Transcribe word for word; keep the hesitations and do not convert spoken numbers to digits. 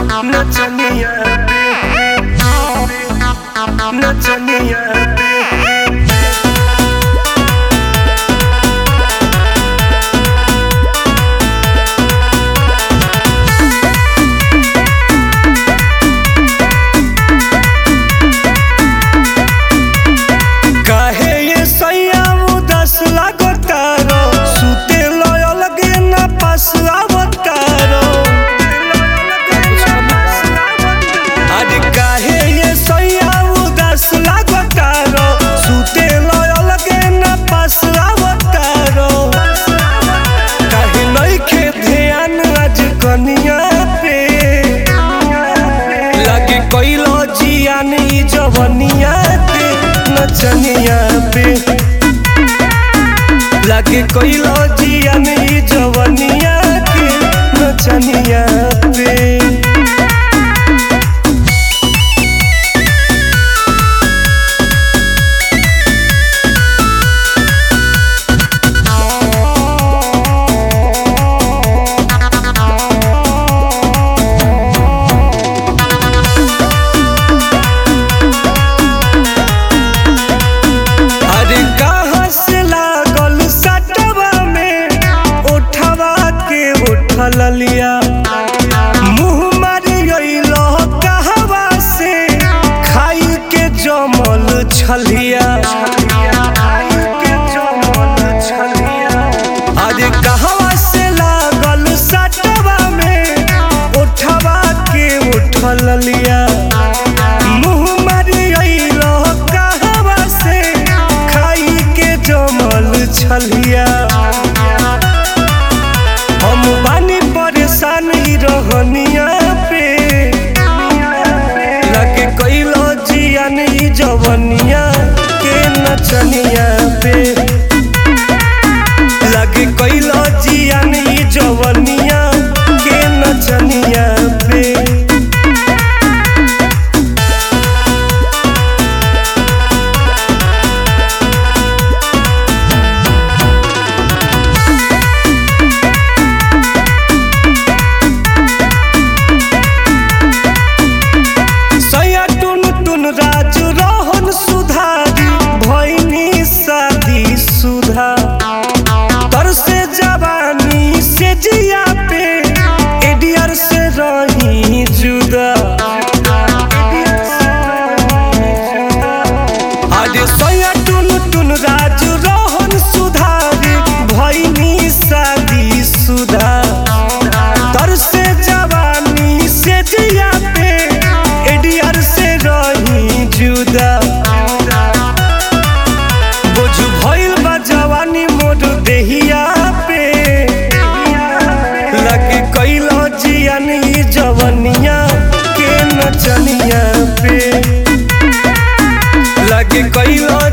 नचनिया नचनिया काहे ये सैया उदास लागतारो सुते लयल गे ना पास आवतारो आज काहे ये सैया उदास लागतारो सुते लयल गे ना पास आवतारो काहे नइखे ध्यान आज कनिया पे लगे कइलो जियान ई जवनिया पे नचनिया पे लगे कइलो जियान ई जवनिया के नचनिया पे ललिया मुँह मारी गइलो कहवा से खाई के जमल छलिया अरे कहवा से लागल सटवा में उठवा के उठल लिया मुँह मारी गइलो कहवा से खाई के जमल छलिया हम बानी परेशान ही रहनिया पे लगे कइलो जियान ई जवनिया के नचनिया पे लगे कइलो जियान ई जवनिया के नचनिया पे राजू रोहन सुधारी भइनी शादी सुधा तर से जवानी से जिया पे एडियर से रही जुदा आज सैया टुन टुन राजू रोहन सुधारी भइनी शादी सुधा तर से जवानी से जिया पे एडियर से रही जुदा बोझ भइल बा जवानी मोर देहिया पे लगे कइलो जियान ई जवनिया के नचनिया पे लगे कइलो